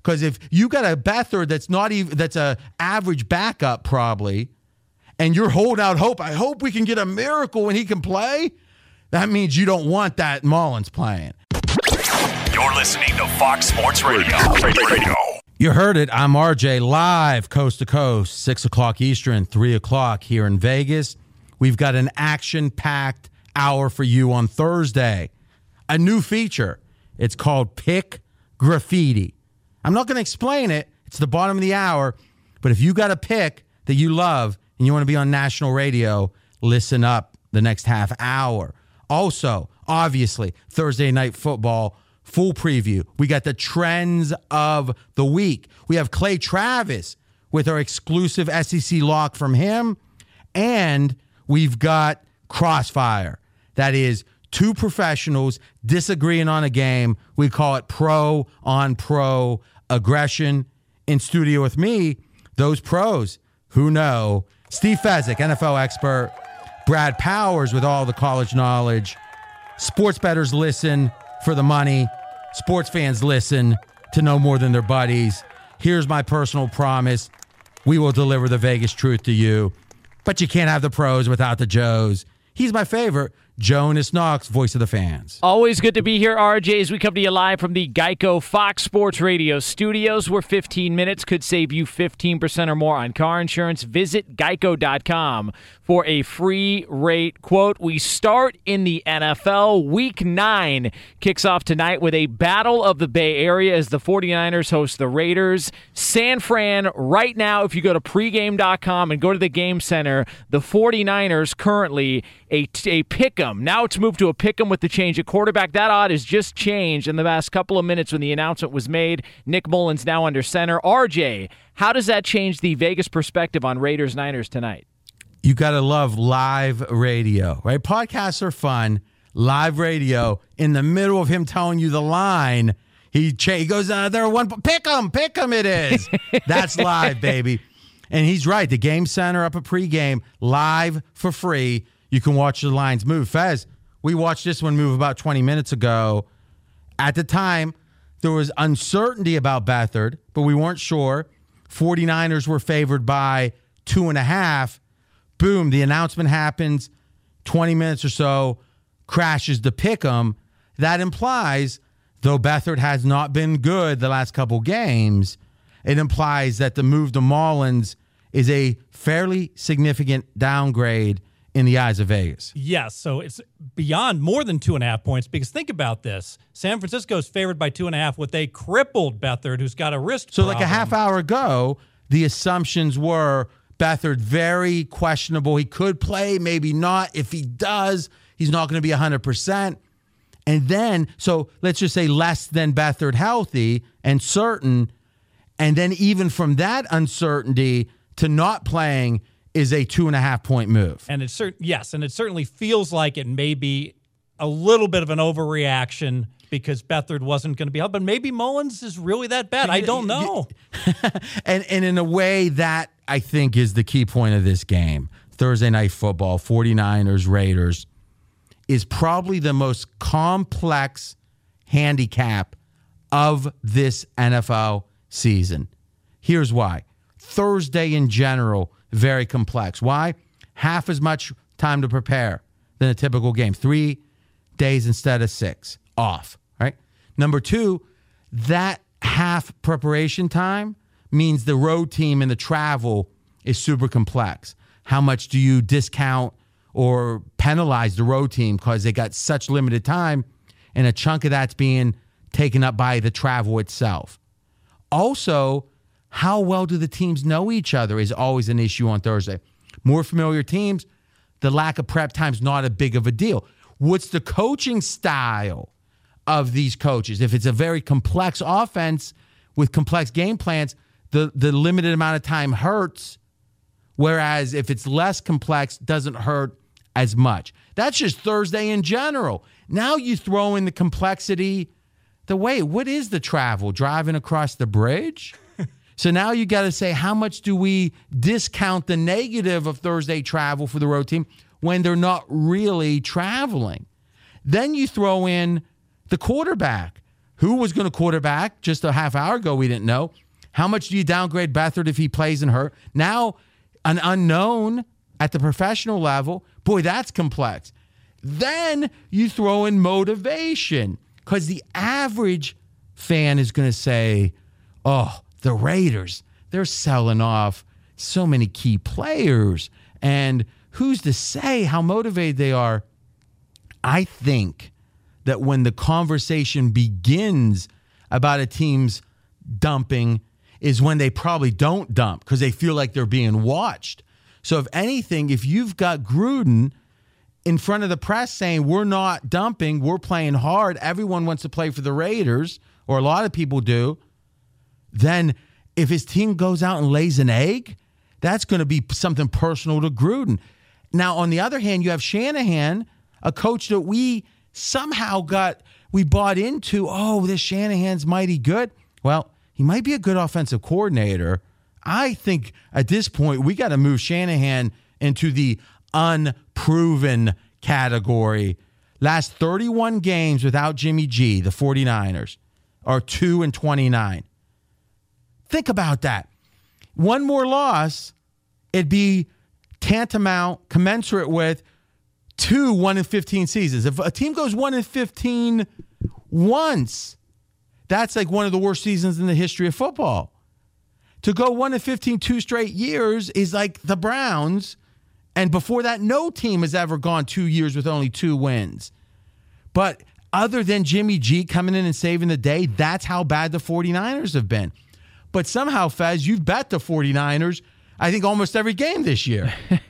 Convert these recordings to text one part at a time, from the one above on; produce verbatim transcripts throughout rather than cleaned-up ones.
Because if you got a Beathard that's not even that's a average backup probably, and you're holding out hope, I hope we can get a miracle and he can play. That means you don't want that Mullins playing. You're listening to Fox Sports Radio. Radio. You heard it. I'm R J, live coast to coast, six o'clock Eastern, three o'clock here in Vegas. We've got an action-packed hour for you on Thursday. A new feature. It's called Pick Graffiti. I'm not going to explain it. It's the bottom of the hour. But if you got a pick that you love and you want to be on national radio, listen up the next half hour. Also, obviously, Thursday Night Football, full preview. We got the trends of the week. We have Clay Travis with our exclusive S E C lock from him. And we've got Crossfire. That is two professionals disagreeing on a game. We call it pro on pro aggression. In studio with me, those pros who know. Steve Fezzik, N F L expert. Brad Powers with all the college knowledge. Sports bettors listen for the money. Sports fans listen to know more than their buddies. Here's my personal promise. We will deliver the Vegas truth to you. But you can't have the pros without the Joes. He's my favorite, Jonas Knox, voice of the fans. Always good to be here, R J, as we come to you live from the Geico Fox Sports Radio studios, where fifteen minutes could save you fifteen percent or more on car insurance. Visit geico dot com for a free rate quote. We start in the N F L. Week nine kicks off tonight with a battle of the Bay Area as the 49ers host the Raiders. San Fran, right now, if you go to pregame dot com and go to the game center, the 49ers currently a, a pick'em. Now it's moved to a pick'em with the change at quarterback. That odd has just changed in the last couple of minutes when the announcement was made. Nick Mullins now under center. R J, how does that change the Vegas perspective on Raiders-Niners tonight? You got to love live radio, right? Podcasts are fun. Live radio, in the middle of him telling you the line, he, cha- he goes, uh, there one, pick 'em, pick 'em it is. That's live, baby. And he's right. The Game Center up at pregame, live for free. You can watch the lines move. Fez, we watched this one move about twenty minutes ago. At the time, there was uncertainty about Beathard, but we weren't sure. 49ers were favored by two and a half. Boom, the announcement happens. twenty minutes or so, crashes the pick'em. That implies, though Beathard has not been good the last couple games, it implies that the move to Mullins is a fairly significant downgrade in the eyes of Vegas. Yes, so it's beyond more than two and a half points, because think about this. San Francisco is favored by two and a half with a crippled Beathard who's got a wrist So problem. like a half hour ago, the assumptions were Beathard very questionable. He could play, maybe not. If he does, he's not going to be one hundred percent. And then, so let's just say less than Beathard healthy and certain. And then even from that uncertainty to not playing is a two and a half point move. And it's certain, yes, and it certainly feels like it may be a little bit of an overreaction because Beathard wasn't going to be helped. But maybe Mullins is really that bad. I don't know. and and in a way, that I think is the key point of this game. Thursday Night Football, 49ers, Raiders, is probably the most complex handicap of this N F L season. Here's why. Thursday in general, very complex. Why? Half as much time to prepare than a typical game. Three days instead of six off, right? Number two, that half preparation time means the road team and the travel is super complex. How much do you discount or penalize the road team because they got such limited time, and a chunk of that's being taken up by the travel itself? Also, how well do the teams know each other is always an issue on Thursday. More familiar teams, the lack of prep time is not a big of a deal. What's the coaching style of these coaches? If it's a very complex offense with complex game plans, the, the limited amount of time hurts, whereas if it's less complex, doesn't hurt as much. That's just Thursday in general. Now you throw in the complexity, the way, what is the travel? Driving across the bridge? So now you got to say, how much do we discount the negative of Thursday travel for the road team when they're not really traveling? Then you throw in the quarterback. Who was going to quarterback just a half hour ago? We didn't know. How much do you downgrade Beathard if he plays and hurt? Now, an unknown at the professional level. Boy, that's complex. Then you throw in motivation because the average fan is going to say, oh, the Raiders, they're selling off so many key players. And who's to say how motivated they are? I think that when the conversation begins about a team's dumping is when they probably don't dump because they feel like they're being watched. So if anything, if you've got Gruden in front of the press saying we're not dumping, we're playing hard, everyone wants to play for the Raiders, or a lot of people do, then if his team goes out and lays an egg, that's going to be something personal to Gruden. Now, on the other hand, you have Shanahan, a coach that we somehow got, we bought into, oh, this Shanahan's mighty good. Well, he might be a good offensive coordinator. I think at this point, we got to move Shanahan into the unproven category. Last thirty-one games without Jimmy G, the 49ers, are two and twenty-nine. Think about that. One more loss, it'd be tantamount, commensurate with two one and fifteen seasons. If a team goes one and fifteen once, that's like one of the worst seasons in the history of football. To go one and fifteen two straight years is like the Browns. And before that, no team has ever gone two years with only two wins. But other than Jimmy G coming in and saving the day, that's how bad the 49ers have been. But somehow, Fez, you've bet the 49ers, I think, almost every game this year.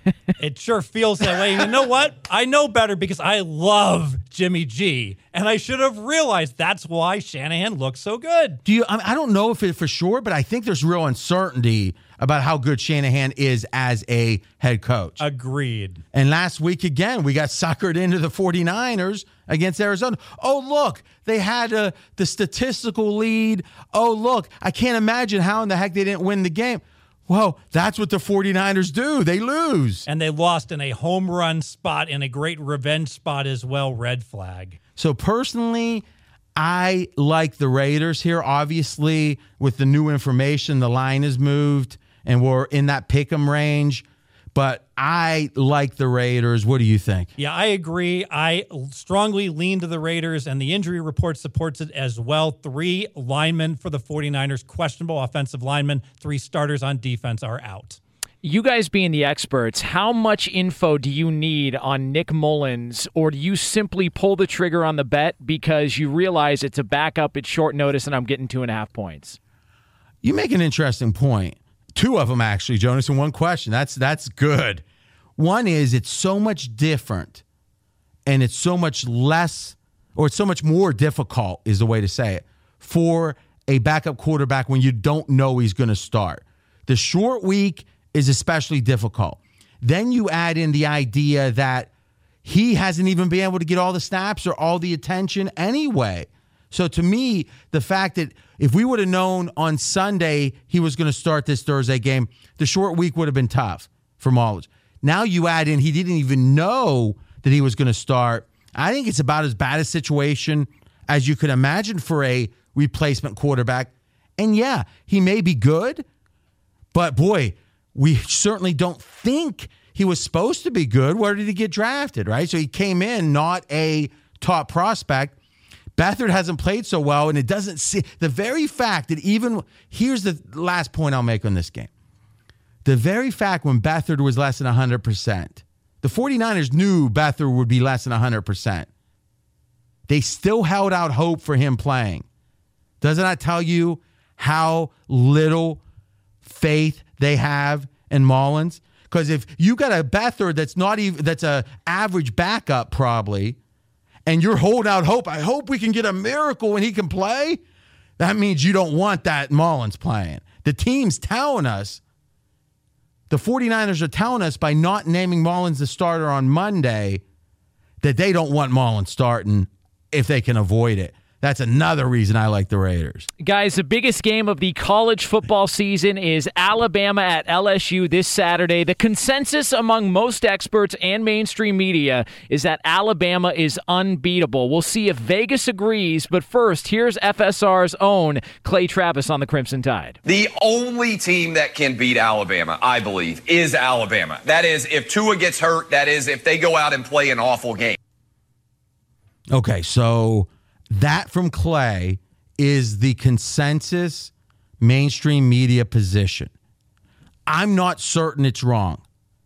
It sure feels that way. You know what? I know better because I love Jimmy G, and I should have realized that's why Shanahan looks so good. Do you? I don't know if it for sure, but I think there's real uncertainty about how good Shanahan is as a head coach. Agreed. And last week, again, we got suckered into the 49ers against Arizona. Oh, look, they had a, the statistical lead. Oh, look, I can't imagine how in the heck they didn't win the game. Well, that's what the 49ers do. They lose. And they lost in a home run spot, in a great revenge spot as well, red flag. So personally, I like the Raiders here. Obviously, with the new information, the line has moved, and we're in that pick'em range. But I like the Raiders. What do you think? Yeah, I agree. I strongly lean to the Raiders, and the injury report supports it as well. Three linemen for the 49ers, questionable offensive linemen. Three starters on defense are out. You guys being the experts, how much info do you need on Nick Mullins, or do you simply pull the trigger on the bet because you realize it's a backup, it's short notice, and I'm getting two and a half points? You make an interesting point. Two of them, actually, Jonas, in one question. That's that's good. One is it's so much different, and it's so much less, or it's so much more difficult is the way to say it, for a backup quarterback when you don't know he's going to start. The short week is especially difficult. Then you add in the idea that he hasn't even been able to get all the snaps or all the attention anyway. So to me, the fact that if we would have known on Sunday he was going to start this Thursday game, the short week would have been tough for Mullins. Now you add in he didn't even know that he was going to start. I think it's about as bad a situation as you could imagine for a replacement quarterback. And yeah, he may be good, but boy, we certainly don't think he was supposed to be good. Where did he get drafted, right? So he came in not a top prospect. Beathard hasn't played so well, and it doesn't see the very fact that even here's the last point I'll make on this game. The very fact when Beathard was less than one hundred percent, the 49ers knew Beathard would be less than one hundred percent. They still held out hope for him playing. Doesn't that tell you how little faith they have in Mullins? Because if you got a Beathard that's not even that's a average backup probably, and you're holding out hope, I hope we can get a miracle when he can play, that means you don't want that Mullins playing. The team's telling us, the 49ers are telling us by not naming Mullins the starter on Monday that they don't want Mullins starting if they can avoid it. That's another reason I like the Raiders. Guys, the biggest game of the college football season is Alabama at L S U this Saturday. The consensus among most experts and mainstream media is that Alabama is unbeatable. We'll see if Vegas agrees, but first, here's F S R's own Clay Travis on the Crimson Tide. The only team that can beat Alabama, I believe, is Alabama. That is, if Tua gets hurt, that is, if they go out and play an awful game. Okay, so that from Clay is the consensus mainstream media position. I'm not certain it's wrong,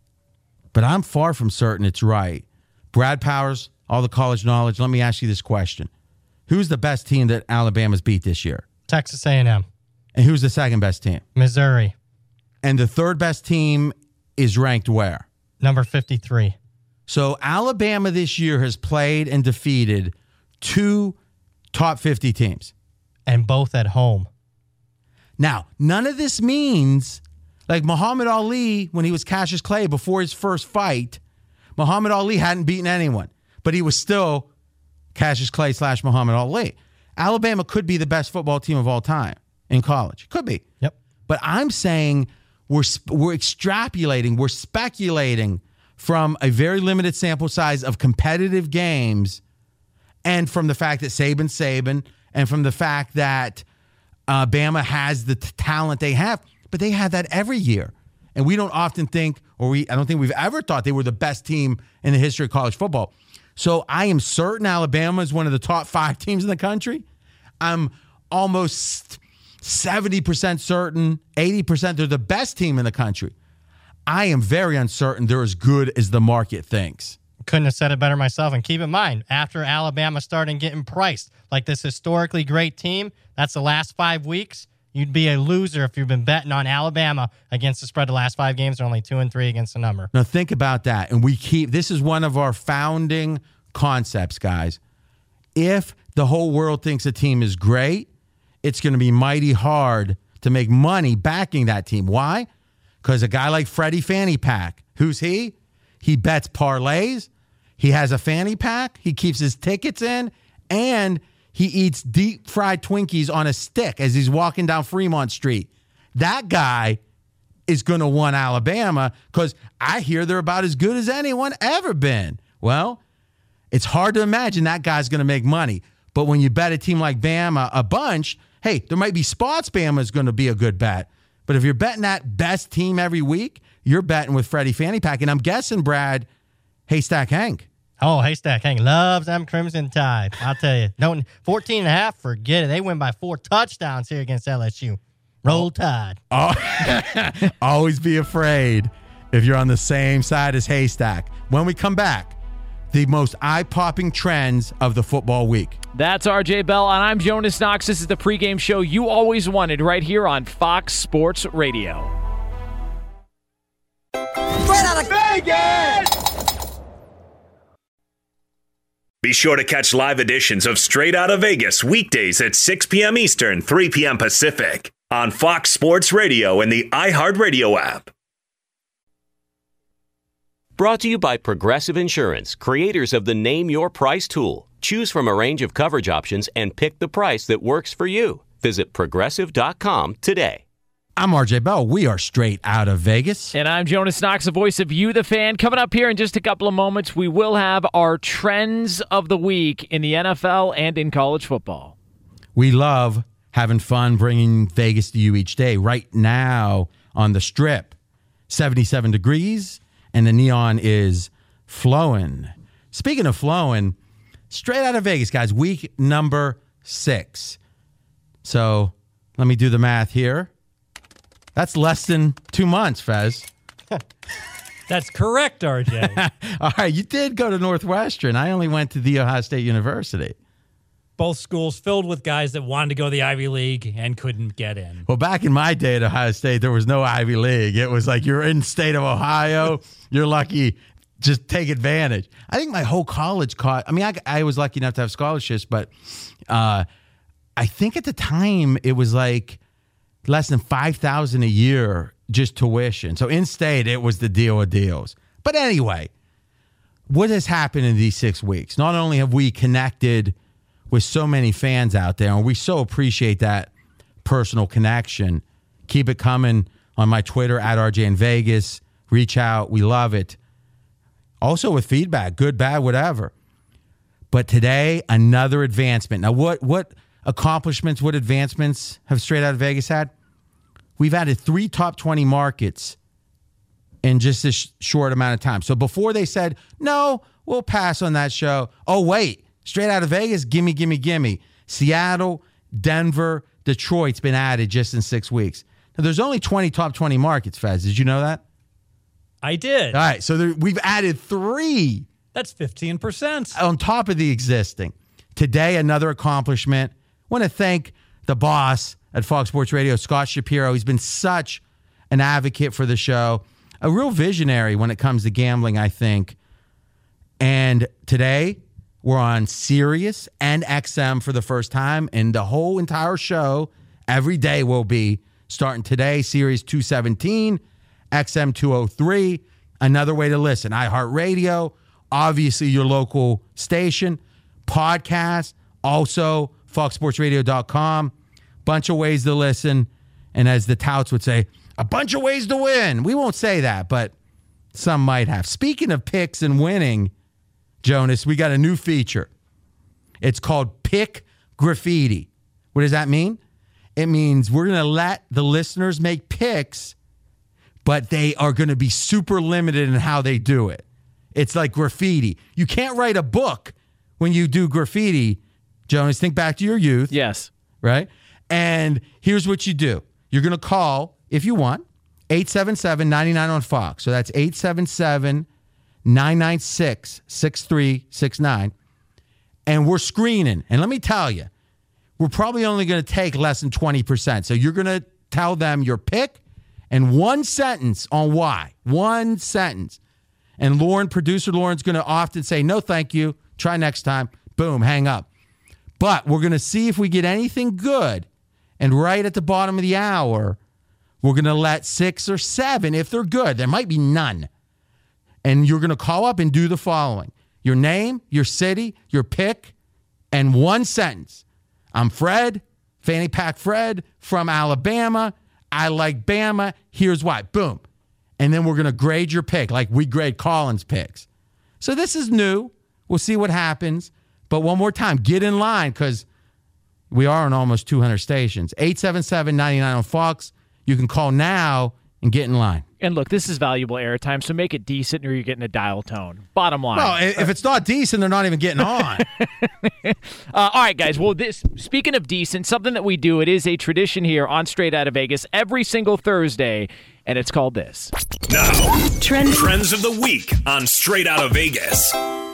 but I'm far from certain it's right. Brad Powers, all the college knowledge, let me ask you this question. Who's the best team that Alabama's beat this year? Texas A and M. And who's the second best team? Missouri. And the third best team is ranked where? Number fifty-three. So Alabama this year has played and defeated two top fifty teams. And both at home. Now, none of this means, like Muhammad Ali, when he was Cassius Clay before his first fight, Muhammad Ali hadn't beaten anyone, but he was still Cassius Clay slash Muhammad Ali. Alabama could be the best football team of all time in college. Could be. Yep. But I'm saying we're we're extrapolating, we're speculating from a very limited sample size of competitive games, and from the fact that Saban's Saban, and from the fact that uh, Bama has the t- talent they have, but they have that every year. And we don't often think, or we I don't think we've ever thought they were the best team in the history of college football. So I am certain Alabama is one of the top five teams in the country. I'm almost seventy percent certain, eighty percent they're the best team in the country. I am very uncertain they're as good as the market thinks. Couldn't have said it better myself. And keep in mind, after Alabama started getting priced like this historically great team, that's the last five weeks. You'd be a loser if you've been betting on Alabama against the spread the last five games. They're only two and three against the number. Now think about that. And we keep, this is one of our founding concepts, guys. If the whole world thinks a team is great, it's going to be mighty hard to make money backing that team. Why? Because a guy like Freddie Fanny Pack, who's he? He bets parlays. He has a fanny pack. He keeps his tickets in, and he eats deep fried Twinkies on a stick as he's walking down Fremont Street. That guy is going to want Alabama because I hear they're about as good as anyone ever been. Well, it's hard to imagine that guy's going to make money. But when you bet a team like Bama a bunch, hey, there might be spots Bama is going to be a good bet. But if you're betting that best team every week, you're betting with Freddie Fanny Pack. And I'm guessing, Brad, Haystack Hank. Oh, Haystack Hank loves them Crimson Tide. I'll tell you. Don't fourteen and a half, forget it. They win by four touchdowns here against L S U. Roll Tide. Oh, always be afraid if you're on the same side as Haystack. When we come back, the most eye-popping trends of the football week. That's R J Bell, and I'm Jonas Knox. This is the pregame show you always wanted right here on Fox Sports Radio. Straight out of Vegas! Be sure to catch live editions of Straight Outta Vegas weekdays at six p.m. Eastern, three p.m. Pacific on Fox Sports Radio and the iHeartRadio app. Brought to you by Progressive Insurance, creators of the Name Your Price tool. Choose from a range of coverage options and pick the price that works for you. Visit Progressive dot com today. I'm R J Bell. We are Straight Out of Vegas. And I'm Jonas Knox, the voice of You, the fan. Coming up here in just a couple of moments, we will have our trends of the week in the N F L and in college football. We love having fun bringing Vegas to you each day. Right now on the Strip, seventy-seven degrees, and the neon is flowing. Speaking of flowing, Straight Out of Vegas, guys, week number six. So let me do the math here. That's less than two months, Fez. That's correct, R J. All right, you did go to Northwestern. I only went to The Ohio State University. Both schools filled with guys that wanted to go to the Ivy League and couldn't get in. Well, back in my day at Ohio State, there was no Ivy League. It was like you're in the state of Ohio. You're lucky. Just take advantage. I think my whole college caught. I mean, I, I was lucky enough to have scholarships, but uh, I think at the time it was like less than five thousand dollars a year just tuition. So in-state, it was the deal of deals. But anyway, what has happened in these six weeks? Not only have we connected with so many fans out there, and we so appreciate that personal connection. Keep it coming on my Twitter, at R J in Vegas. Reach out. We love it. Also with feedback, good, bad, whatever. But today, another advancement. Now, what what accomplishments, what advancements have Straight Out of Vegas had? We've added three top twenty markets in just this short amount of time. So before they said, no, we'll pass on that show. Oh, wait, Straight Out of Vegas, gimme, gimme, gimme. Seattle, Denver, Detroit's been added just in six weeks. Now, there's only twenty top twenty markets, Fez. Did you know that? I did. All right, so there, we've added three. That's fifteen percent. On top of the existing. Today, another accomplishment. Want to thank the boss at Fox Sports Radio, Scott Shapiro. He's been such an advocate for the show. A real visionary when it comes to gambling, I think. And today, we're on Sirius and X M for the first time. And the whole entire show, every day will be starting today, Sirius two seventeen, X M two oh three. Another way to listen, iHeartRadio, obviously your local station, podcast, also fox sports radio dot com. Bunch of ways to listen. And as the touts would say, a bunch of ways to win. We won't say that, but some might have. Speaking of picks and winning, Jonas, we got a new feature. It's called Pick Graffiti. What does that mean? It means we're going to let the listeners make picks, but they are going to be super limited in how they do it. It's like graffiti. You can't write a book when you do graffiti. Jonas, think back to your youth. Yes. Right? And here's what you do. You're going to call, if you want, eight seven seven, nine nine on Fox. So that's eight seven seven, nine nine six, six three six nine. And we're screening. And let me tell you, we're probably only going to take less than twenty percent. So you're going to tell them your pick and one sentence on why. One sentence. And Lauren, producer Lauren's going to often say, no, thank you. Try next time. Boom, hang up. But we're going to see if we get anything good. And right at the bottom of the hour, we're going to let six or seven, if they're good. There might be none. And you're going to call up and do the following. Your name, your city, your pick, and one sentence. I'm Fred, Fanny Pack Fred from Alabama. I like Bama. Here's why. Boom. And then we're going to grade your pick like we grade Colin's picks. So this is new. We'll see what happens. But one more time, get in line because we are on almost two hundred stations. eight seven seven, nine nine on Fox. You can call now and get in line. And look, this is valuable airtime, so make it decent or you're getting a dial tone. Bottom line. Well, if it's not decent, they're not even getting on. uh, all right, guys. Well, this speaking of decent, something that we do, it is a tradition here on Straight Out of Vegas every single Thursday, and it's called this. Now, Trend. Trends of the Week on Straight Out of Vegas.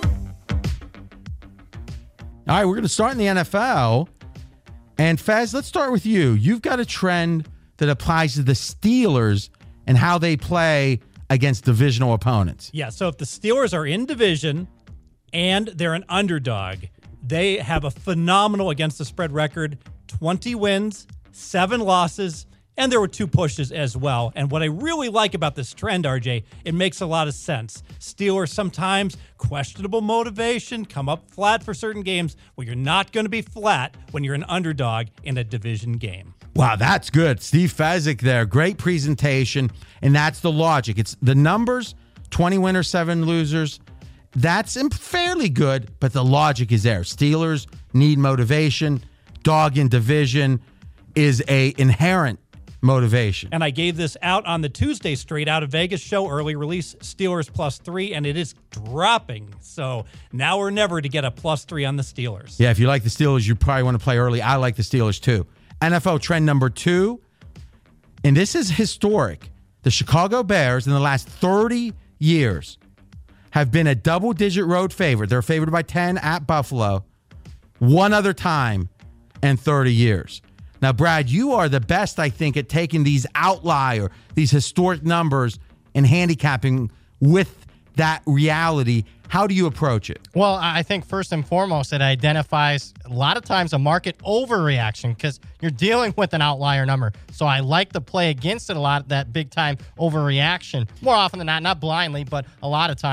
All right, we're going to start in the N F L. And Fez, let's start with you. You've got a trend that applies to the Steelers and how they play against divisional opponents. Yeah, so if the Steelers are in division and they're an underdog, they have a phenomenal against the spread record, twenty wins, seven losses, and there were two pushes as well. And what I really like about this trend, R J, it makes a lot of sense. Steelers sometimes questionable motivation, come up flat for certain games. Well, you're not going to be flat when you're an underdog in a division game. Wow, that's good. Steve Fezzik there. Great presentation. And that's the logic. It's the numbers, twenty winners, seven losers. That's fairly good, but the logic is there. Steelers need motivation. Dog in division is a inherent motivation. And I gave this out on the Tuesday Straight Out of Vegas show, early release, Steelers plus three, and it is dropping. So now or never to get a plus three on the Steelers. Yeah, if you like the Steelers, you probably want to play early. I like the Steelers too. N F L trend number two, and this is historic. The Chicago Bears in the last thirty years have been a double-digit road favorite. They're favored by ten at Buffalo. One other time in thirty years. Now, Brad, you are the best, I think, at taking these outlier, these historic numbers and handicapping with that reality. How do you approach it? Well, I think first and foremost, it identifies a lot of times a market overreaction because you're dealing with an outlier number. So I like to play against it a lot, that big time overreaction. More often than not, not blindly, but a lot of times.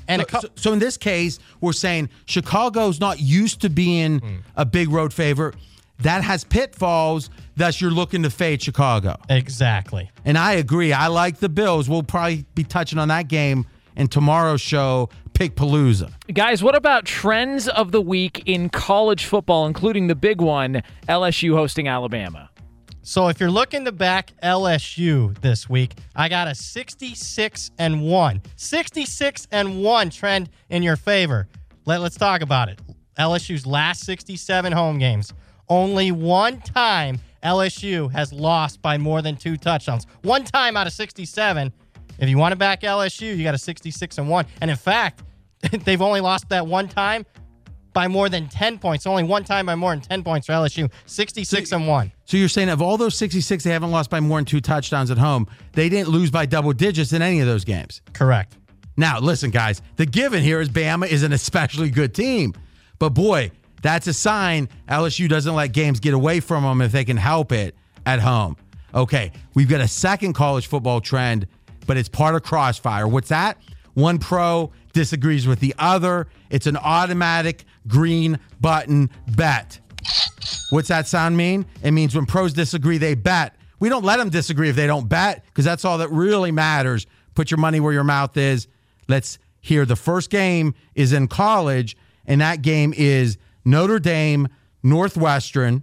And so, a co- so, so in this case, we're saying Chicago's not used to being mm. a big road favorite. That has pitfalls, thus you're looking to fade Chicago. Exactly. And I agree. I like the Bills. We'll probably be touching on that game in tomorrow's show, Pickpalooza. Guys, what about trends of the week in college football, including the big one, L S U hosting Alabama? So if you're looking to back L S U this week, I got a sixty-six and one. sixty-six and one trend in your favor. Let, let's talk about it. L S U's last sixty-seven home games. Only one time L S U has lost by more than two touchdowns. One time out of sixty-seven. If you want to back L S U, you got a sixty-six and one. And in fact, they've only lost that one time by more than ten points. Only one time by more than ten points for L S U. sixty-six and one. So you're saying of all those sixty-six, they haven't lost by more than two touchdowns at home. They didn't lose by double digits in any of those games. Correct. Now, listen, guys, the given here is Bama is an especially good team. But boy, that's a sign L S U doesn't let games get away from them if they can help it at home. Okay, we've got a second college football trend, but it's part of Crossfire. What's that? One pro disagrees with the other. It's an automatic green button bet. What's that sound mean? It means when pros disagree, they bet. We don't let them disagree if they don't bet, because that's all that really matters. Put your money where your mouth is. Let's hear the first game is in college, and that game is Notre Dame, Northwestern.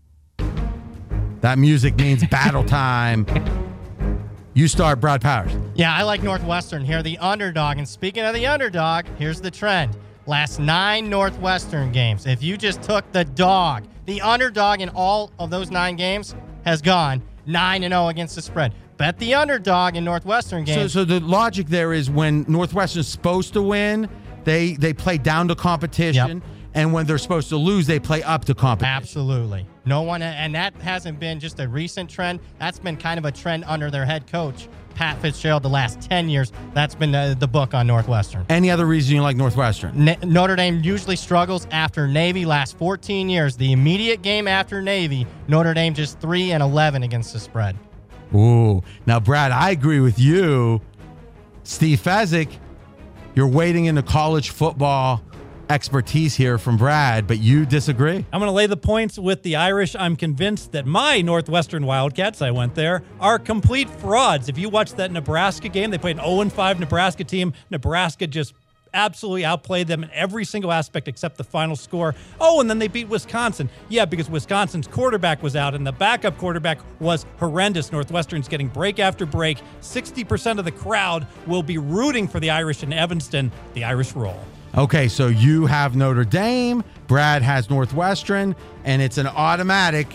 That music means battle time. You start, Brad Powers. Yeah, I like Northwestern here, the underdog. And speaking of the underdog, here's the trend. Last nine Northwestern games, if you just took the dog, the underdog in all of those nine games has gone nine and oh against the spread. Bet the underdog in Northwestern games. So, so the logic there is when Northwestern's supposed to win, they they play down to competition. Yep. And when they're supposed to lose, they play up to competition. Absolutely. No one, and that hasn't been just a recent trend. That's been kind of a trend under their head coach, Pat Fitzgerald, the last ten years. That's been the, the book on Northwestern. Any other reason you like Northwestern? Na- Notre Dame usually struggles after Navy. Last fourteen years, the immediate game after Navy, Notre Dame just three and eleven against the spread. Ooh. Now, Brad, I agree with you. Steve Fezzik, you're wading into college football expertise here from Brad, but you disagree? I'm going to lay the points with the Irish. I'm convinced that my Northwestern Wildcats, I went there, are complete frauds. If you watch that Nebraska game, they played an oh and five Nebraska team. Nebraska just absolutely outplayed them in every single aspect except the final score. Oh, and then they beat Wisconsin. Yeah, because Wisconsin's quarterback was out, and the backup quarterback was horrendous. Northwestern's getting break after break. sixty percent of the crowd will be rooting for the Irish in Evanston. The Irish roll. Okay, so you have Notre Dame, Brad has Northwestern, and it's an automatic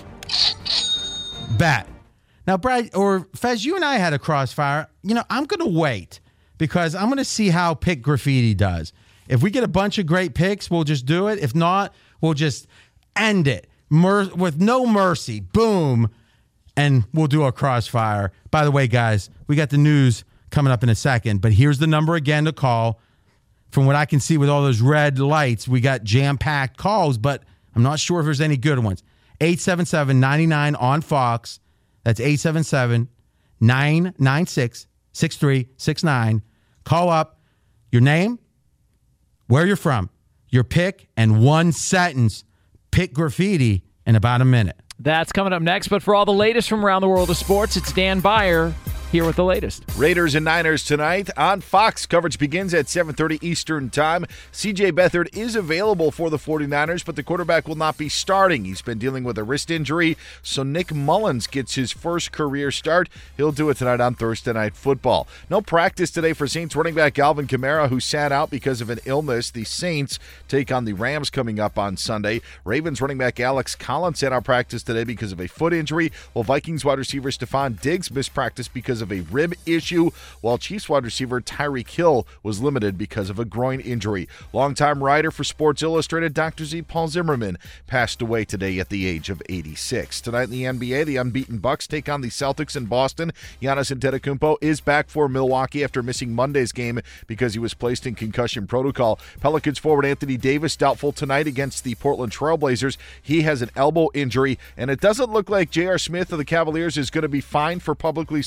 bet. Now, Brad, or Fez, you and I had a crossfire. You know, I'm going to wait because I'm going to see how Pick Graffiti does. If we get a bunch of great picks, we'll just do it. If not, we'll just end it Mer- with no mercy. Boom. And we'll do a crossfire. By the way, guys, we got the news coming up in a second, but here's the number again to call. From what I can see with all those red lights, we got jam-packed calls, but I'm not sure if there's any good ones. eight seven seven, nine nine on Fox. That's eight seven seven, nine nine six, six three six nine. Call up your name, where you're from, your pick, and one sentence. Pick Graffiti in about a minute. That's coming up next, but for all the latest from around the world of sports, it's Dan Beyer here with the latest. Raiders and Niners tonight on Fox. Coverage begins at seven thirty Eastern Time. C J Beathard is available for the 49ers, but the quarterback will not be starting. He's been dealing with a wrist injury, so Nick Mullins gets his first career start. He'll do it tonight on Thursday Night Football. No practice today for Saints running back Alvin Kamara, who sat out because of an illness. The Saints take on the Rams coming up on Sunday. Ravens running back Alex Collins sat out practice today because of a foot injury, while Vikings wide receiver Stephon Diggs missed practice because of a rib issue, while Chiefs wide receiver Tyreek Hill was limited because of a groin injury. Longtime writer for Sports Illustrated, Doctor Z. Paul Zimmerman, passed away today at the age of eighty-six. Tonight in the N B A, the unbeaten Bucks take on the Celtics in Boston. Giannis Antetokounmpo is back for Milwaukee after missing Monday's game because he was placed in concussion protocol. Pelicans forward Anthony Davis doubtful tonight against the Portland Trailblazers. He has an elbow injury, and it doesn't look like J R. Smith of the Cavaliers is going to be fined for publicly saying he wants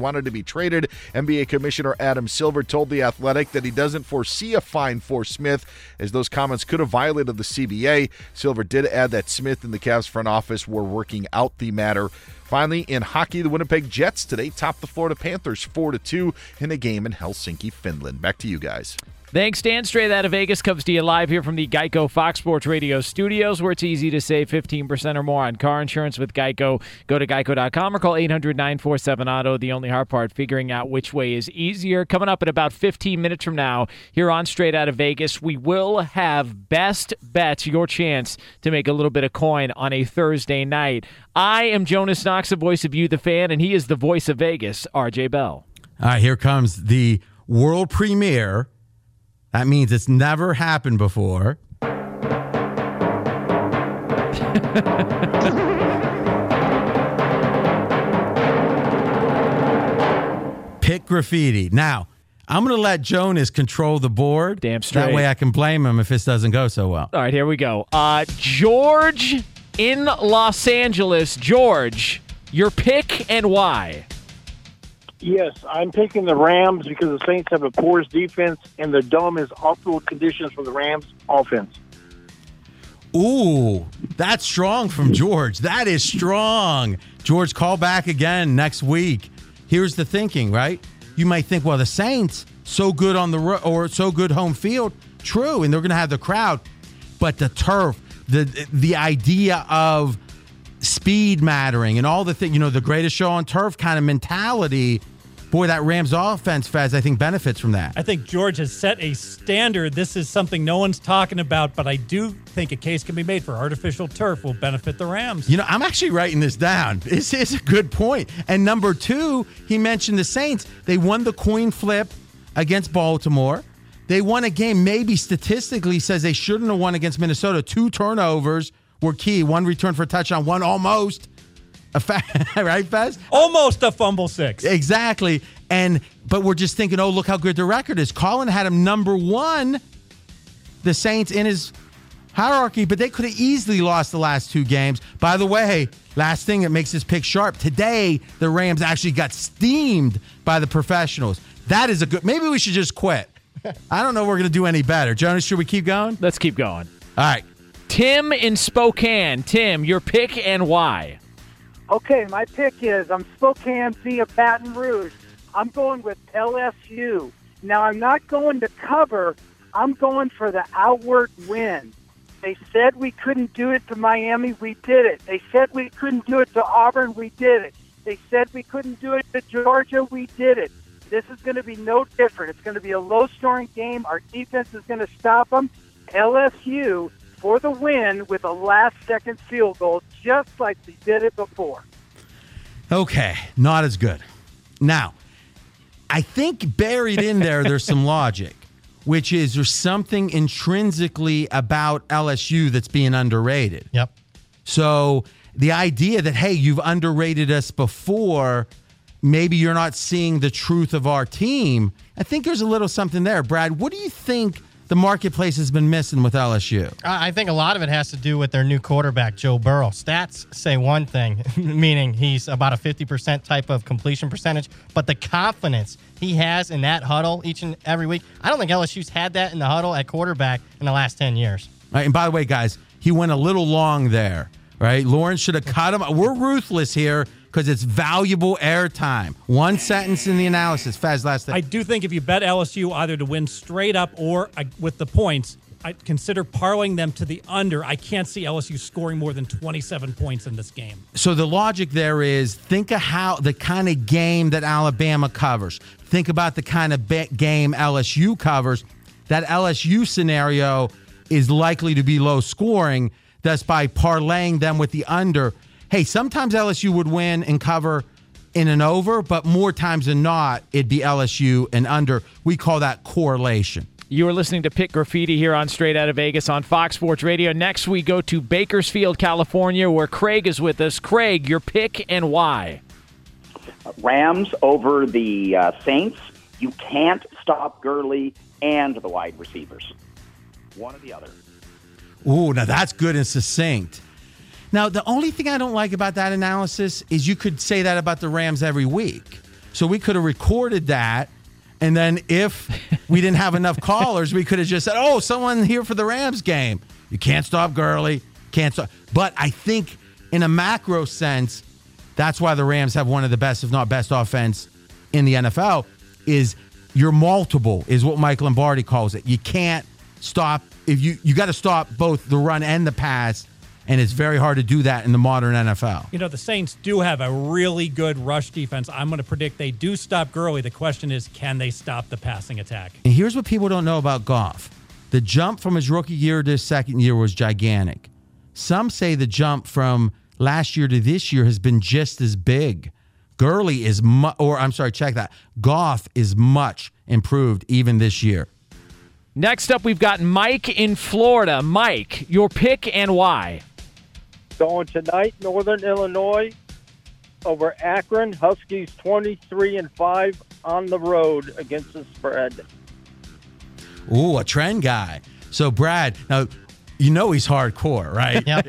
wanted to be traded. N B A Commissioner Adam Silver told The Athletic that he doesn't foresee a fine for Smith, as those comments could have violated the C B A. Silver did add that Smith and the Cavs front office were working out the matter. Finally, in hockey, the Winnipeg Jets today topped the Florida Panthers four to two in a game in Helsinki, Finland. Back to you guys. Thanks, Dan. Straight out of Vegas comes to you live here from the Geico Fox Sports Radio studios, where it's easy to save fifteen percent or more on car insurance with Geico. Go to geico dot com or call eight hundred nine four seven auto. The only hard part, figuring out which way is easier. Coming up in about fifteen minutes from now, here on Straight Out of Vegas, we will have Best Bets, your chance to make a little bit of coin on a Thursday night. I am Jonas Knox, the voice of You, the fan, and he is the voice of Vegas, R J Bell. All right, here comes the world premiere. That means it's never happened before. Pick graffiti. Now, I'm going to let Jonas control the board. Damn straight. That way I can blame him if this doesn't go so well. All right, here we go. Uh, George in Los Angeles. George, your pick and why? Yes, I'm picking the Rams because the Saints have a porous defense and the dome is optimal conditions for the Rams offense. Ooh, that's strong from George. That is strong. George, call back again next week. Here's the thinking, right? You might think, well, the Saints, so good on the ro- or so good home field. True, and they're going to have the crowd. But the turf, the the idea of speed mattering and all the things, you know, the greatest show on turf kind of mentality. Boy, that Rams offense, Fez, I think benefits from that. I think George has set a standard. This is something no one's talking about, but I do think a case can be made for artificial turf will benefit the Rams. You know, I'm actually writing this down. This is a good point. And number two, he mentioned the Saints. They won the coin flip against Baltimore. They won a game maybe statistically says they shouldn't have won against Minnesota. Two turnovers were key. One return for a touchdown, one almost. A fa- right, Fez? Almost a fumble six. Exactly. And but we're just thinking, oh, look how good the record is. Colin had him number one, the Saints, in his hierarchy, but they could have easily lost the last two games. By the way, last thing that makes this pick sharp, today the Rams actually got steamed by the professionals. That is a good – maybe we should just quit. I don't know if we're going to do any better. Jonas, should we keep going? Let's keep going. All right. Tim in Spokane. Tim, your pick and why? Okay, my pick is I'm Spokane via Baton Rouge. I'm going with L S U. Now, I'm not going to cover. I'm going for the outward win. They said we couldn't do it to Miami. We did it. They said we couldn't do it to Auburn. We did it. They said we couldn't do it to Georgia. We did it. This is going to be no different. It's going to be a low-scoring game. Our defense is going to stop them. L S U for the win with a last-second field goal, just like we did it before. Okay, not as good. Now, I think buried in there, there's some logic, which is there's something intrinsically about L S U that's being underrated. Yep. So the idea that, hey, you've underrated us before, maybe you're not seeing the truth of our team, I think there's a little something there. Brad, what do you think the marketplace has been missing with L S U? I think a lot of it has to do with their new quarterback, Joe Burrow. Stats say one thing, meaning he's about a fifty percent type of completion percentage, but the confidence he has in that huddle each and every week, I don't think L S U's had that in the huddle at quarterback in the last ten years. Right, and by the way, guys, he went a little long there, right? Lawrence should have cut him. We're ruthless here because it's valuable airtime. One sentence in the analysis. Faz, last thing. I do think if you bet L S U either to win straight up or uh, with the points, I'd consider parlaying them to the under. I can't see L S U scoring more than twenty-seven points in this game. So the logic there is think of how the kind of game that Alabama covers. Think about the kind of bet game L S U covers. That L S U scenario is likely to be low scoring. Thus, by parlaying them with the under, hey, sometimes L S U would win and cover in an over, but more times than not, it'd be L S U and under. We call that correlation. You are listening to Pick Graffiti here on Straight Out of Vegas on Fox Sports Radio. Next, we go to Bakersfield, California, where Craig is with us. Craig, your pick and why? Rams over the uh, Saints. You can't stop Gurley and the wide receivers. One or the other. Ooh, now that's good and succinct. Now, the only thing I don't like about that analysis is you could say that about the Rams every week. So we could have recorded that. And then if we didn't have enough callers, we could have just said, oh, someone here for the Rams game. You can't stop Gurley. Can't stop. But I think in a macro sense, that's why the Rams have one of the best, if not best, offense in the N F L, is you're multiple, is what Mike Lombardi calls it. You can't stop. If you you got to stop both the run and the pass, and it's very hard to do that in the modern N F L. You know, the Saints do have a really good rush defense. I'm going to predict they do stop Gurley. The question is, can they stop the passing attack? And here's what people don't know about Goff. The jump from his rookie year to his second year was gigantic. Some say the jump from last year to this year has been just as big. Gurley is, mu- or I'm sorry, check that. Goff is much improved even this year. Next up, we've got Mike in Florida. Mike, your pick and why? Going tonight, Northern Illinois over Akron. Huskies twenty-three and five on the road against the spread. Ooh, a trend guy. So, Brad, now, you know he's hardcore, right? Yep.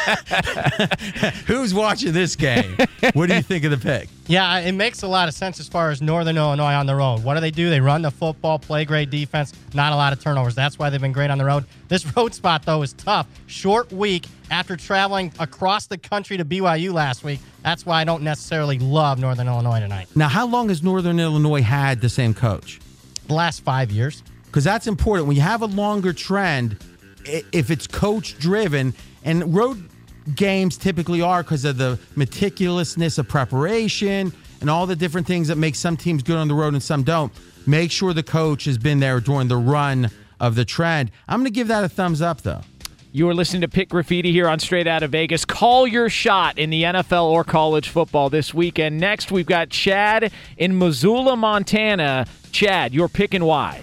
Who's watching this game? What do you think of the pick? Yeah, it makes a lot of sense as far as Northern Illinois on the road. What do they do? They run the football, play great defense, not a lot of turnovers. That's why they've been great on the road. This road spot, though, is tough. Short week after traveling across the country to B Y U last week. That's why I don't necessarily love Northern Illinois tonight. Now, how long has Northern Illinois had the same coach? The last five years. Because that's important. When you have a longer trend, if it's coach-driven, and road games typically are because of the meticulousness of preparation and all the different things that make some teams good on the road and some don't, make sure the coach has been there during the run of the trend. I'm going to give that a thumbs up, though. You are listening to Pick Graffiti here on Straight Outta Vegas. Call your shot in the N F L or college football this weekend. Next, we've got Chad in Missoula, Montana. Chad, your pick and why?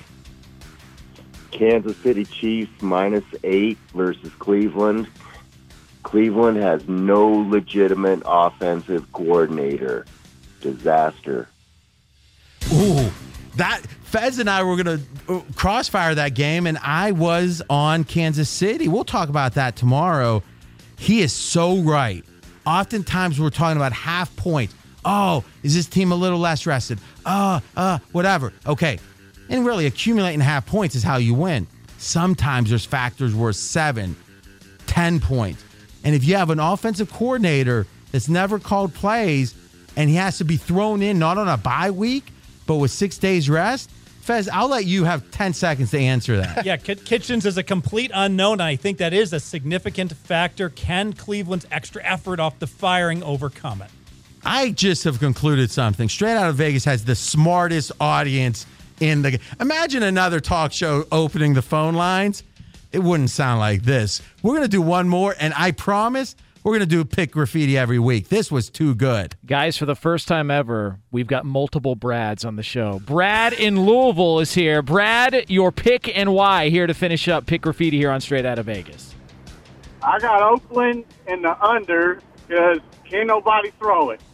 Kansas City Chiefs minus eight versus Cleveland. Cleveland has no legitimate offensive coordinator. Disaster. Ooh, that Fez and I were going to crossfire that game, and I was on Kansas City. We'll talk about that tomorrow. He is so right. Oftentimes we're talking about half points. Oh, is this team a little less rested? Uh, uh, whatever. Okay. And really, accumulating half points is how you win. Sometimes there's factors worth seven, ten points. And if you have an offensive coordinator that's never called plays and he has to be thrown in not on a bye week, but with six days rest, Fez, I'll let you have ten seconds to answer that. Yeah, Kitchens is a complete unknown, and I think that is a significant factor. Can Cleveland's extra effort off the firing overcome it? I just have concluded something. Straight Outta Vegas has the smartest audience in the. Imagine another talk show opening the phone lines. It wouldn't sound like this. We're going to do one more, and I promise we're going to do Pick Graffiti every week. This was too good. Guys, for the first time ever, we've got multiple Brads on the show. Brad in Louisville is here. Brad, your pick and why here to finish up Pick Graffiti here on Straight Outta Vegas. I got Oakland in the under because can't nobody throw it.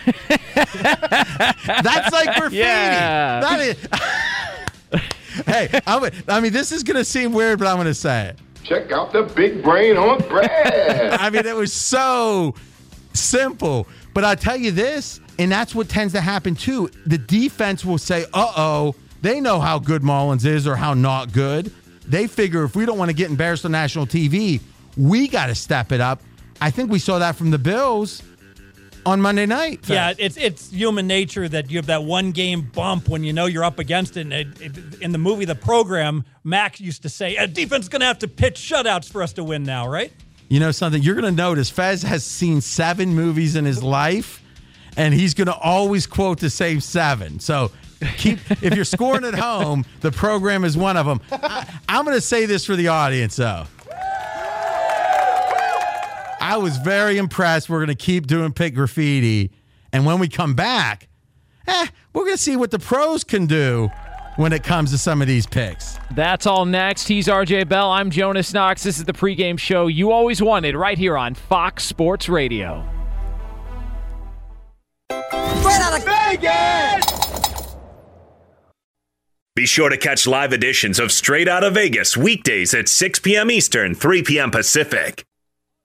That's like graffiti. Yeah. That is. Hey, I'm, I mean, this is going to seem weird, but I'm going to say it. Check out the big brain on Brad. I mean, it was so simple. But I'll tell you this, and that's what tends to happen too. The defense will say, uh-oh, they know how good Mullins is or how not good. They figure if we don't want to get embarrassed on national T V, we got to step it up. I think we saw that from the Bills on Monday night. Yeah, it's it's human nature that you have that one game bump when you know you're up against it. And it, it, in the movie The Program, Max used to say, a defense is going to have to pitch shutouts for us to win now, right? You know something? You're going to notice Fez has seen seven movies in his life, and he's going to always quote the same seven. So keep if you're scoring at home, The Program is one of them. I, I'm going to say this for the audience, though. I was very impressed. We're going to keep doing Pick Graffiti. And when we come back, eh, we're going to see what the pros can do when it comes to some of these picks. That's all next. He's R J Bell. I'm Jonas Knox. This is the pregame show you always wanted right here on Fox Sports Radio. Straight out of Vegas! Be sure to catch live editions of Straight Outta Vegas weekdays at six p.m. Eastern, three p.m. Pacific.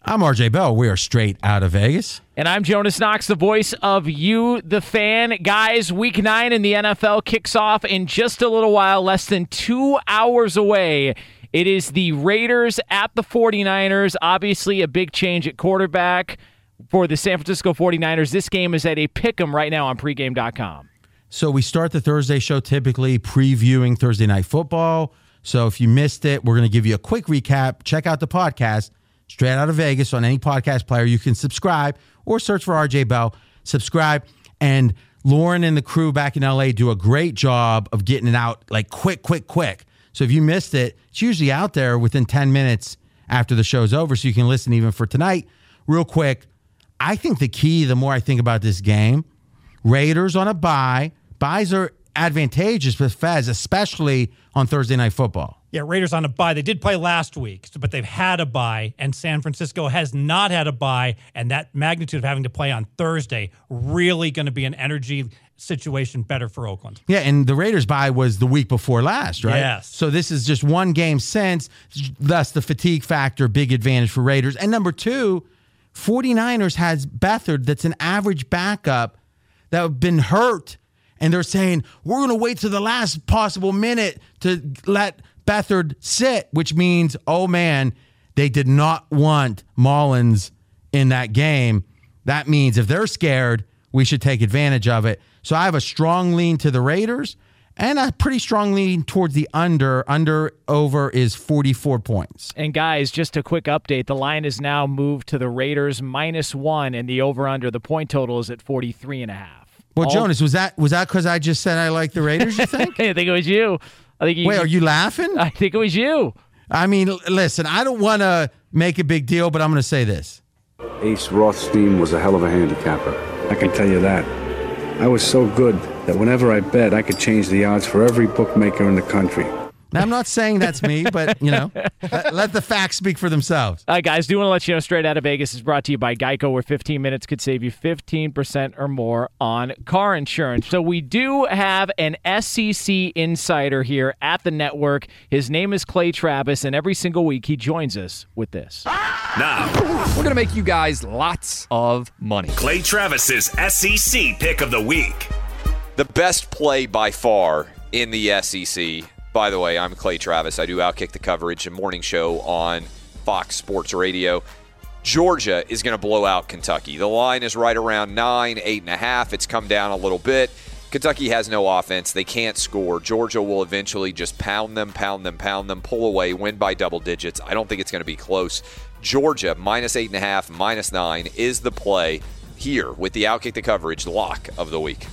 I'm R J Bell. We are straight out of Vegas. And I'm Jonas Knox, the voice of you, the fan. Guys, week nine in the N F L kicks off in just a little while, less than two hours away. It is the Raiders at the forty-niners. Obviously, a big change at quarterback for the San Francisco forty-niners. This game is at a pick'em right now on pregame dot com. So we start the Thursday show typically previewing Thursday Night Football. So if you missed it, we're going to give you a quick recap. Check out the podcast, Straight Out of Vegas, on any podcast player. You can subscribe or search for R J Bell. Subscribe. And Lauren and the crew back in L A do a great job of getting it out like quick, quick, quick. So if you missed it, it's usually out there within ten minutes after the show's over, so you can listen even for tonight. Real quick, I think the key, the more I think about this game, Raiders on a bye. Byes are advantageous for Fez, especially on Thursday Night Football. Yeah, Raiders on a bye. They did play last week, but they've had a bye, and San Francisco has not had a bye, and that magnitude of having to play on Thursday really going to be an energy situation better for Oakland. Yeah, and the Raiders bye was the week before last, right? Yes. So this is just one game since, thus the fatigue factor, big advantage for Raiders. And number two, forty-niners has Beathard that's an average backup that have been hurt, and they're saying, we're going to wait to the last possible minute to let Beathard sit, which means, oh man, they did not want Mullins in that game. That means if they're scared, we should take advantage of it. So I have a strong lean to the Raiders and a pretty strong lean towards the under. Under over is forty-four points. And guys, just a quick update. The line is now moved to the Raiders minus one, and the over-under, the point total is at forty-three and a half. Well, All- Jonas, was that was that because I just said I like the Raiders, you think? I think it was you. I think you, Wait, are you laughing? I think it was you. I mean, l- listen, I don't want to make a big deal, but I'm going to say this. Ace Rothstein was a hell of a handicapper. I can tell you that. I was so good that whenever I bet, I could change the odds for every bookmaker in the country. Now, I'm not saying that's me, but, you know, let, let the facts speak for themselves. All right, guys, do want to let you know Straight Out of Vegas is brought to you by Geico, where fifteen minutes could save you fifteen percent or more on car insurance. So we do have an S E C insider here at the network. His name is Clay Travis, and every single week he joins us with this. Now, we're going to make you guys lots of money. Clay Travis's S E C pick of the week. The best play by far in the S E C. By the way, I'm Clay Travis. I do Outkick the Coverage, a morning show on Fox Sports Radio. Georgia is going to blow out Kentucky. The line is right around nine, eight and a half. It's come down a little bit. Kentucky has no offense. They can't score. Georgia will eventually just pound them, pound them, pound them, pull away, win by double digits. I don't think it's going to be close. Georgia, minus eight and a half, minus nine, is the play here with the Outkick the Coverage lock of the week.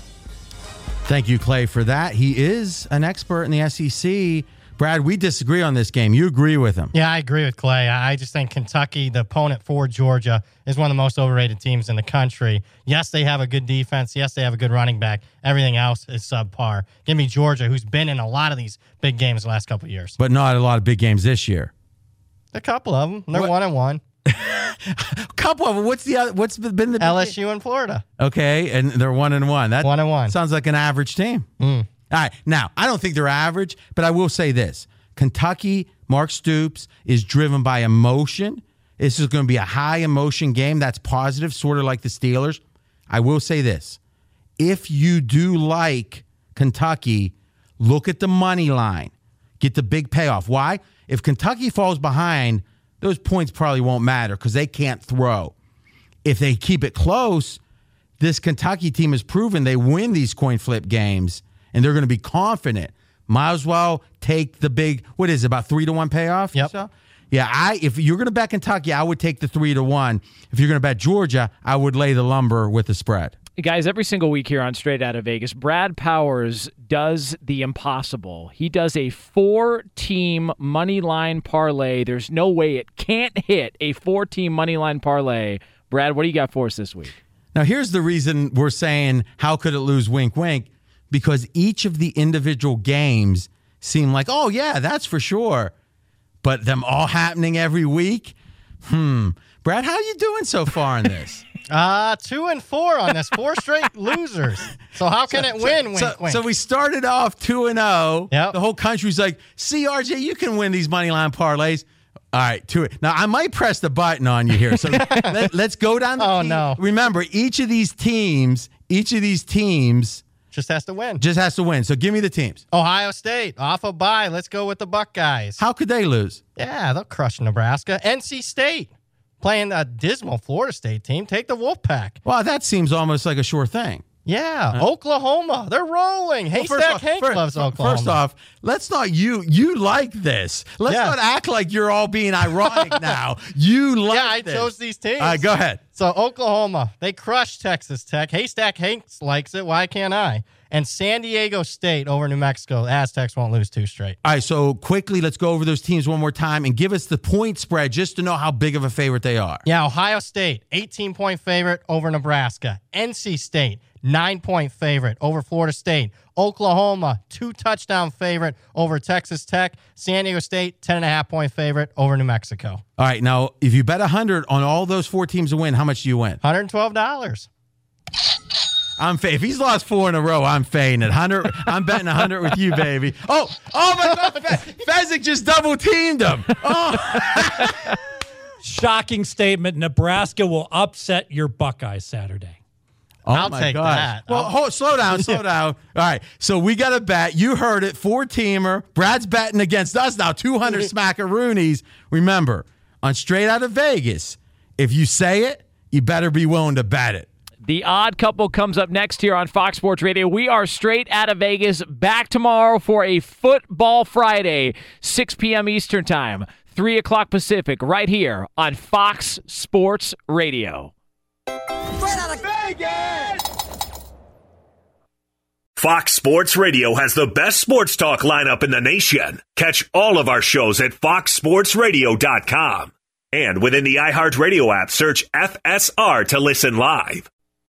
Thank you, Clay, for that. He is an expert in the S E C. Brad, we disagree on this game. You agree with him. Yeah, I agree with Clay. I just think Kentucky, the opponent for Georgia, is one of the most overrated teams in the country. Yes, they have a good defense. Yes, they have a good running back. Everything else is subpar. Give me Georgia, who's been in a lot of these big games the last couple of years. But not a lot of big games this year. A couple of them. They're What? one and one. A couple of them. What's the other, what's been the L S U and Florida. Okay, and they're one and one. That one and one sounds like an average team. Mm. All right, now I don't think they're average, but I will say this: Kentucky, Mark Stoops is driven by emotion. This is going to be a high emotion game. That's positive, sort of like the Steelers. I will say this: if you do like Kentucky, look at the money line, get the big payoff. Why? If Kentucky falls behind, those points probably won't matter because they can't throw. If they keep it close, this Kentucky team has proven they win these coin flip games, and they're going to be confident. Might as well take the big, what is it, about three to one payoff? Yep. So? Yeah, I if you're going to bet Kentucky, I would take the three to one. If you're going to bet Georgia, I would lay the lumber with the spread. Guys, every single week here on Straight Out of Vegas, Brad Powers does the impossible. He does a four-team money line parlay. There's no way it can't hit a four-team money line parlay. Brad, what do you got for us this week? Now, here's the reason we're saying, how could it lose, wink, wink? Because each of the individual games seem like, oh, yeah, that's for sure. But them all happening every week? Hmm. Brad, how are you doing so far in this? Uh, two and four on this. Four straight losers. So how can so, it win? Wink, so, wink. so we started off two and oh. Yep. The whole country's like, see, R J, you can win these money line parlays. All right, to it. Now, I might press the button on you here. So let, let's go down the Oh, team. no. Remember, each of these teams, each of these teams Just has to win. just has to win. So give me the teams. Ohio State, off a bye. Let's go with the Buckeyes. How could they lose? Yeah, they'll crush Nebraska. N C State, playing a dismal Florida State team. Take the Wolfpack. Well, that seems almost like a sure thing. Yeah, Huh? Oklahoma, they're rolling. Well, first Haystack off- Hank fir- loves fir- Oklahoma. First off, let's not you you like this. Let's Yeah. not act like you're all being ironic now. You like yeah, I this. chose these teams. All right, go ahead. So Oklahoma, they crushed Texas Tech. Haystack Hanks likes it. Why can't I? And San Diego State over New Mexico. The Aztecs won't lose two straight. All right, so quickly, let's go over those teams one more time and give us the point spread just to know how big of a favorite they are. Yeah, Ohio State, eighteen-point favorite over Nebraska. N C State, nine-point favorite over Florida State. Oklahoma, two-touchdown favorite over Texas Tech. San Diego State, ten and a half point favorite over New Mexico. All right, now, if you bet one hundred on all those four teams to win, how much do you win? one hundred twelve dollars. I'm fa- if he's lost four in a row, I'm fading it. one hundred I'm betting one hundred with you, baby. Oh, oh my God, Fe- Fezzik just double teamed him. Oh. Shocking statement. Nebraska will upset your Buckeyes Saturday. Oh I'll my take gosh. that. Well, I'll- hold, slow down, slow down. All right, so we got a bet. You heard it, four-teamer. Brad's betting against us now, two hundred smackaroonies. Remember, on Straight Out of Vegas, if you say it, you better be willing to bet it. The Odd Couple comes up next here on Fox Sports Radio. We are Straight Out of Vegas, back tomorrow for a Football Friday, six p.m. Eastern Time, three o'clock Pacific, right here on Fox Sports Radio. Straight out of Vegas! Fox Sports Radio has the best sports talk lineup in the nation. Catch all of our shows at fox sports radio dot com. And within the iHeartRadio app, search F S R to listen live.